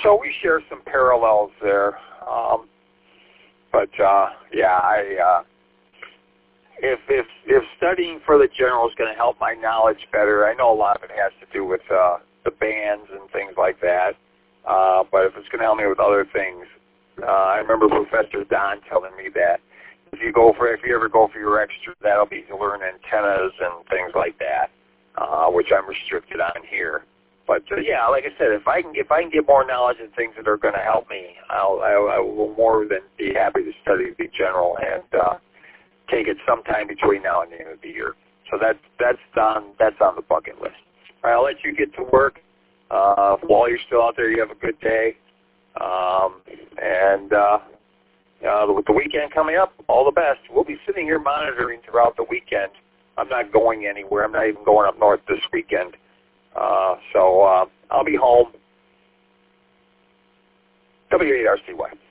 So we share some parallels there. If studying for the general is going to help my knowledge better, I know a lot of it has to do with the bands and things like that. But if it's going to help me with other things, I remember Professor Don telling me that if you ever go for your extra, that'll be to learn antennas and things like that, which I'm restricted on here. But like I said, if I can get more knowledge in things that are going to help me, I will more than be happy to study the general and take it sometime between now and the end of the year. So that's on the bucket list. All right, I'll let you get to work. While you're still out there, you have a good day. With the weekend coming up, all the best. We'll be sitting here monitoring throughout the weekend. I'm not going anywhere. I'm not even going up north this weekend. So I'll be home. W8RCY.